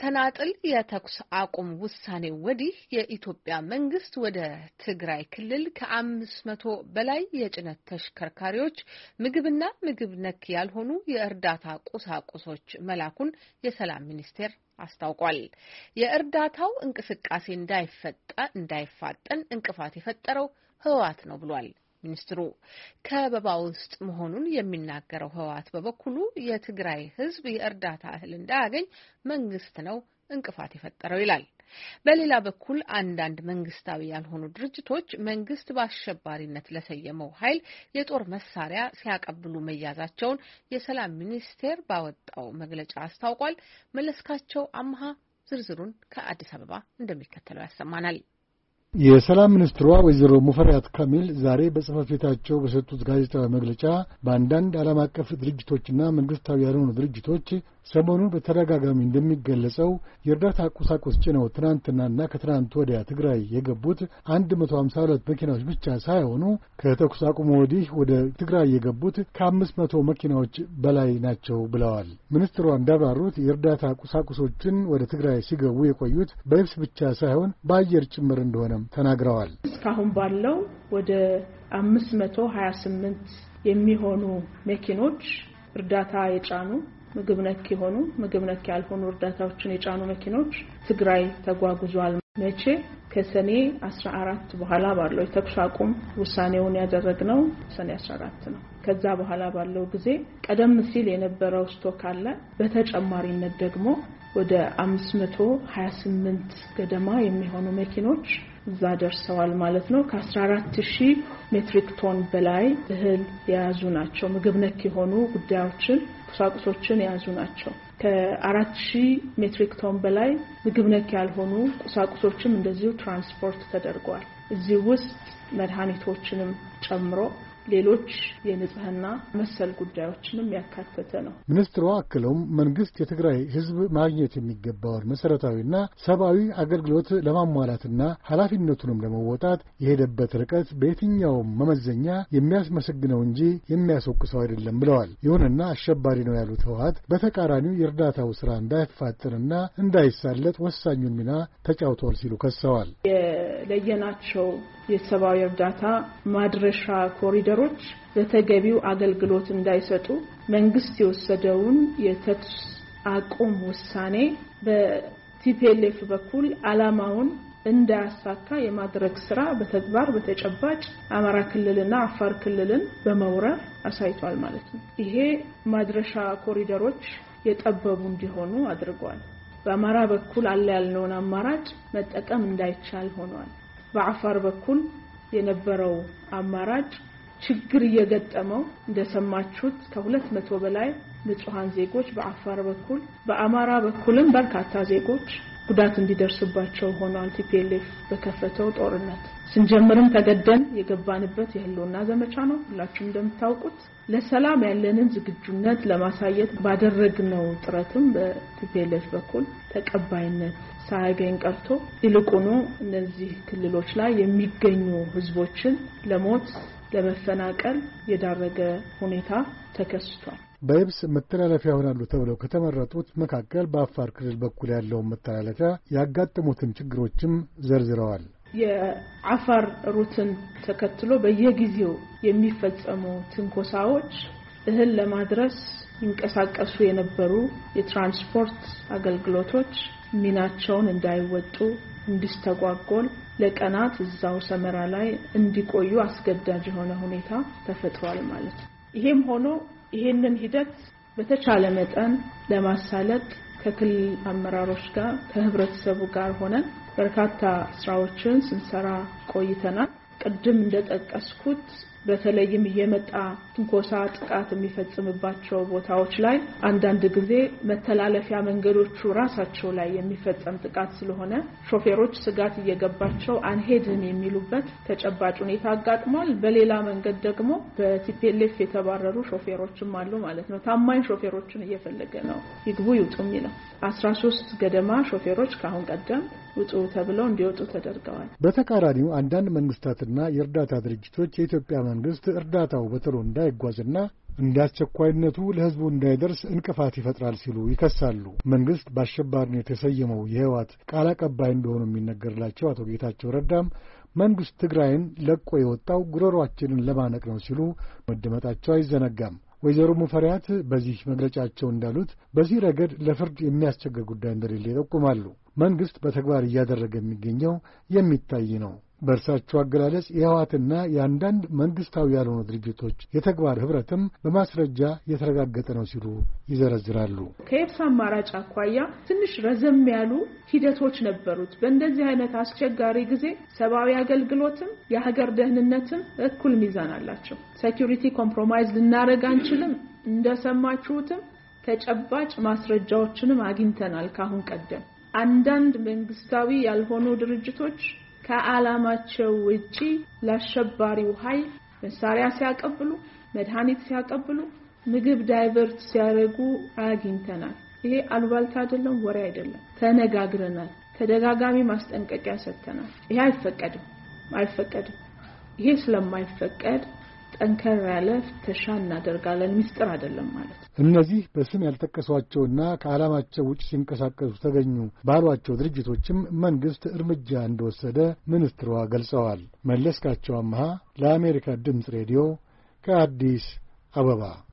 ከተናጥል የተኩስ አቁም ውሳኔ ወዲህ የኢትዮጵያ መንግስት ወደ ትግራይ ክልል ከ500 በላይ የጭነት ተሽከርካሪዎች ምግብና ምግብ ነክ ያልሆኑ የእርዳታ ቁሳቁሶች መላኩን የሰላም ሚኒስቴር አስታውቋል። የእርዳታው እንቅስቃሴ እንዳይፋጠን እንቅፋት የፈጠረው ህወሓት ነው ብሏል። ሚኒስትሩ ከበባ ውስጥ መሆኑን የሚናገረው ህወሓት በበኩሉ የትግራይ ህዝብ የእርዳታ እህል እንዳያገኝ መንግስት ነው እንቅፋት የፈጠረው ይላል። በሌላ በኩል አንዳንድ መንግስታዊ ያልሆኑ ድርጅቶች መንግስት በአሸባሪነት ለሰየመው ኃይል የጦር መሳሪያ ሲያቀብሉ መያዛቸውን የሰላም ሚኒስቴር ባወጣው መግለጫ አስታውቋል። መለስካቸው አምሃ ዝርዝሩን ከአዲስ አበባ እንደሚከተለው ያሰማናል። የሰላም ሚኒስትሯ ወይዘሮ ሙፈሪያት ካሚል ዛሬ በጽህፈት ቤታቸው በሰጡት ጋዜጣዊ መግለጫ በአንዳንድ ዓለም አቀፍ ድርጅቶችና መንግስታዊ ያልሆኑ ድርጅቶች ሰሞኑን በተደጋጋሚ እንደሚገለጸው የእርዳታ ቁሳቁስ ጭነው ትናንትናና ከትናንት ወዲያ ትግራይ የገቡት 152 መኪናዎች ብቻ ሳይሆኑ ከተኩስ አቁሙ ወዲህ ወደ ትግራይ የገቡት ከ500 መኪናዎች በላይ ናቸው ብለዋል። ሚኒስትሯ እንዳብራሩት የእርዳታ ቁሳቁሶችን ወደ ትግራይ ሲገቡ የቆዩት በየብስ ብቻ ሳይሆን በአየር ጭምር እንደሆነ ተናግረዋል። እስካሁን ባለው ወደ 528 የሚሆኑ መኪኖች እርዳታ የጫኑ ምግብ ነክ የሆኑ ምግብ ነክ ያልሆኑ እርዳታዎችን የጫኑ መኪኖች ትግራይ ተጓጉዟል። መቼ? ከሰኔ 14 በኋላ ባለው የተኩስ አቁም ውሳኔውን ያደረግነው ሰኔ 14 ነው። ከዛ በኋላ ባለው ጊዜ ቀደም ሲል የነበረው ስቶክ አለ። በተጨማሪነት ደግሞ ወደ 528 ገደማ የሚሆኑ መኪኖች እዛ ደርሰዋል ማለት ነው። ከ14000 ሜትሪክ ቶን በላይ እህል የያዙ ናቸው። ምግብ ነክ የሆኑ ጉዳዮችን ቁሳቁሶችን የያዙ ናቸው። ከ4000 ሜትሪክ ቶን በላይ ምግብ ነክ ያልሆኑ ቁሳቁሶችም እንደዚሁ ትራንስፖርት ተደርገዋል። እዚህ ውስጥ መድኃኒቶችንም ጨምሮ ሌሎች የንጽህና መሰል ጉዳዮችንም ያካተተ ነው። ሚኒስትሩ አክለውም መንግስት የትግራይ ህዝብ ማግኘት የሚገባውን መሰረታዊና ሰብአዊ አገልግሎት ለማሟላትና ኃላፊነቱንም ለመወጣት የሄደበት ርቀት በየትኛውም መመዘኛ የሚያስመሰግነው እንጂ የሚያስወቅሰው አይደለም ብለዋል። ይሁንና አሸባሪ ነው ያሉት ህወሓት በተቃራኒው የእርዳታው ስራ እንዳይፋጠንና እንዳይሳለጥ ወሳኙን ሚና ተጫውቷል ሲሉ ከሰዋል። የለየናቸው የሰብአዊ እርዳታ ማድረሻ ኮሪደሮች ለተገቢው አገልግሎት እንዳይሰጡ መንግስት የወሰደውን የተኩስ አቁም ውሳኔ በቲፒኤልኤፍ በኩል ዓላማውን እንዳያሳካ የማድረግ ስራ በተግባር በተጨባጭ አማራ ክልልና አፋር ክልልን በመውረር አሳይቷል ማለት ነው። ይሄ ማድረሻ ኮሪደሮች የጠበቡ እንዲሆኑ አድርጓል። በአማራ በኩል አለ ያልነውን አማራጭ መጠቀም እንዳይቻል ሆኗል። በአፋር በኩል የነበረው አማራጭ ችግር እየገጠመው እንደሰማችሁት ከ200 በላይ ንጹሃን ዜጎች በአፋር በኩል በአማራ በኩልም በርካታ ዜጎች ጉዳት እንዲደርስባቸው ሆኗል። ቲፒኤልኤፍ በከፈተው ጦርነት ስንጀምርም ተገደን የገባንበት የህልውና ዘመቻ ነው። ሁላችሁም እንደምታውቁት ለሰላም ያለንን ዝግጁነት ለማሳየት ባደረግነው ጥረትም በቲፒኤልኤፍ በኩል ተቀባይነት ሳያገኝ ቀርቶ ይልቁኑ እነዚህ ክልሎች ላይ የሚገኙ ህዝቦችን ለሞት ለመፈናቀል የዳረገ ሁኔታ ተከስቷል። በየብስ መተላለፊያ ይሆናሉ ተብለው ከተመረጡት መካከል በአፋር ክልል በኩል ያለውን መተላለፊያ ያጋጠሙትን ችግሮችም ዘርዝረዋል። የአፋር ሩትን ተከትሎ በየጊዜው የሚፈጸሙ ትንኮሳዎች እህል ለማድረስ ይንቀሳቀሱ የነበሩ የትራንስፖርት አገልግሎቶች ሚናቸውን እንዳይወጡ እንዲስተጓጎል ለቀናት እዛው ሰመራ ላይ እንዲቆዩ አስገዳጅ የሆነ ሁኔታ ተፈጥሯል ማለት ነው። ይሄም ሆኖ ይሄንን ሂደት በተቻለ መጠን ለማሳለጥ ከክልል አመራሮች ጋር ከህብረተሰቡ ጋር ሆነን በርካታ ስራዎችን ስንሰራ ቆይተናል። ቅድም እንደጠቀስኩት በተለይም የመጣ ትንኮሳ ጥቃት የሚፈጽምባቸው ቦታዎች ላይ አንዳንድ ጊዜ መተላለፊያ መንገዶቹ ራሳቸው ላይ የሚፈጸም ጥቃት ስለሆነ ሾፌሮች ስጋት እየገባቸው አንሄድም የሚሉበት ተጨባጭ ሁኔታ አጋጥሟል። በሌላ መንገድ ደግሞ በቲፒኤልኤፍ የተባረሩ ሾፌሮችም አሉ ማለት ነው። ታማኝ ሾፌሮችን እየፈለገ ነው ይግቡ ይውጡ የሚለው 13 ገደማ ሾፌሮች ካሁን ቀደም ውጡ ተብለው እንዲወጡ ተደርገዋል። በተቃራኒው አንዳንድ መንግስታትና የእርዳታ ድርጅቶች የኢትዮጵያ መንግስት እርዳታው በቶሎ እንዳይጓዝና እንዳስቸኳይነቱ ለሕዝቡ እንዳይደርስ እንቅፋት ይፈጥራል ሲሉ ይከሳሉ። መንግሥት በአሸባሪነት የተሰየመው የህወሓት ቃል አቀባይ እንደሆኑ የሚነገርላቸው አቶ ጌታቸው ረዳም መንግሥት ትግራይን ለቆ የወጣው ጉሮሯችንን ለማነቅ ነው ሲሉ መደመጣቸው አይዘነጋም። ወይዘሮ ሙፈሪያት በዚህ መግለጫቸው እንዳሉት በዚህ ረገድ ለፍርድ የሚያስቸግር ጉዳይ እንደሌለ ይጠቁማሉ። መንግሥት በተግባር እያደረገ የሚገኘው የሚታይ ነው። በእርሳቸው አገላለጽ የህወሓትና የአንዳንድ መንግሥታዊ ያልሆኑ ድርጅቶች የተግባር ኅብረትም በማስረጃ የተረጋገጠ ነው ሲሉ ይዘረዝራሉ። ከየብስ አማራጭ አኳያ ትንሽ ረዘም ያሉ ሂደቶች ነበሩት። በእንደዚህ አይነት አስቸጋሪ ጊዜ ሰብአዊ አገልግሎትም የሀገር ደህንነትም እኩል ሚዛን አላቸው። ሴኩሪቲ ኮምፕሮማይዝ ልናደርግ አንችልም። እንደሰማችሁትም ተጨባጭ ማስረጃዎችንም አግኝተናል። ካሁን ቀደም አንዳንድ መንግስታዊ ያልሆኑ ድርጅቶች ከዓላማቸው ውጪ ለአሸባሪው ኃይል መሳሪያ ሲያቀብሉ፣ መድኃኒት ሲያቀብሉ፣ ምግብ ዳይቨርት ሲያደርጉ አግኝተናል። ይሄ አሉባልታ አይደለም፣ ወሬ አይደለም። ተነጋግረናል። ተደጋጋሚ ማስጠንቀቂያ ሰጥተናል። ይሄ አይፈቀድም። ይሄ ስለማይፈቀድ ጠንከር ያለ ፍተሻ እናደርጋለን። ሚስጥር አይደለም ማለት ነው። እነዚህ በስም ያልጠቀሷቸውና ከዓላማቸው ውጭ ሲንቀሳቀሱ ተገኙ ባሏቸው ድርጅቶችም መንግሥት እርምጃ እንደወሰደ ሚኒስትሯ ገልጸዋል። መለስካቸው አምሃ ለአሜሪካ ድምፅ ሬዲዮ ከአዲስ አበባ